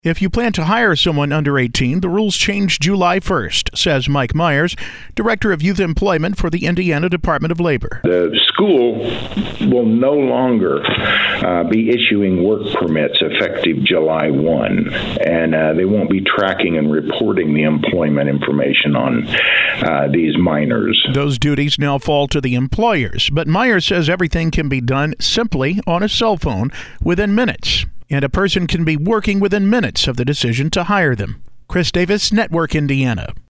If you plan to hire someone under 18, the rules change July 1st, says Mike Myers, Director of Youth Employment for the Indiana Department of Labor. The school will no longer be issuing work permits effective July 1, and they won't be tracking and reporting the employment information on these minors. Those duties now fall to the employers, but Myers says everything can be done simply on a cell phone within minutes, and a person can be working within minutes of the decision to hire them. Chris Davis, Network Indiana.